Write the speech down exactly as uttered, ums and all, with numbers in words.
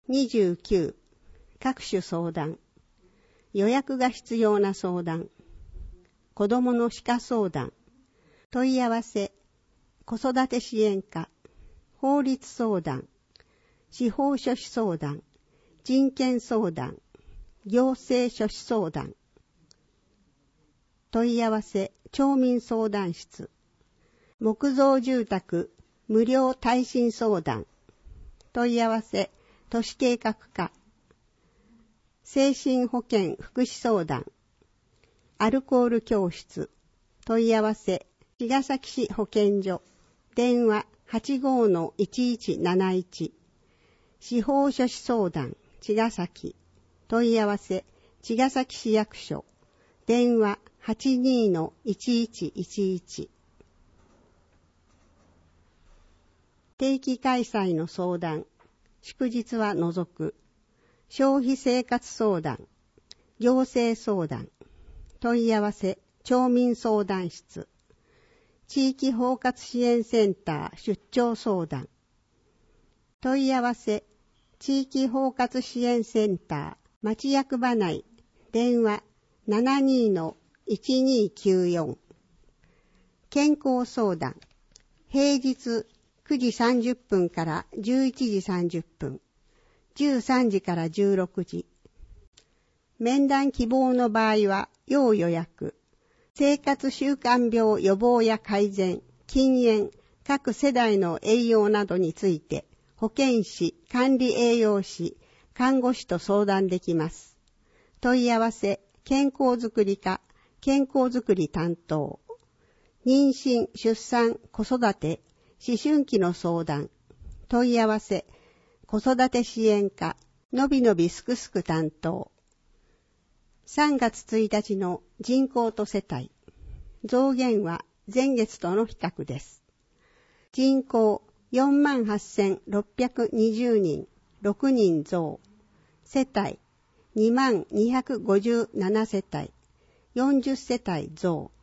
にじゅうきゅう、各種相談。予約が必要な相談。子どもの歯科相談。問い合わせ。子育て支援課。法律相談。司法書士相談。人権相談。行政書士相談。問い合わせ。町民相談室。木造住宅無料耐震相談。問い合わせ。都市計画課。精神保健福祉相談。アルコール教室。問い合わせ。茅ヶ崎市保健所。電話 はちごのいちいちなないち。司法書士相談。茅ヶ崎。問い合わせ。茅ヶ崎市役所。電話 はちにのいちいちいちいち。定期開催の相談。祝日は除く。消費生活相談。行政相談。問い合わせ。町民相談室。地域包括支援センター出張相談。問い合わせ。地域包括支援センター町役場内。電話 ななにのいちにきゅうよん。健康相談。平日くじさんじゅっぷんからじゅういちじさんじゅっぷん。じゅうさんじからじゅうろくじ。面談希望の場合は要予約。生活習慣病予防や改善、禁煙、各世代の栄養などについて保健師、管理栄養士、看護師と相談できます。問い合わせ、健康づくり課、健康づくり担当。妊娠、出産、子育て、思春期の相談。問い合わせ、子育て支援課、のびのびすくすく担当。さんがつついたちの人口と世帯。増減は前月との比較です。人口 よんまんはっせんろっぴゃくにじゅうにん、ろくにん増。世帯 にまんにひゃくごじゅうなな 世帯、よんじゅっせたい増。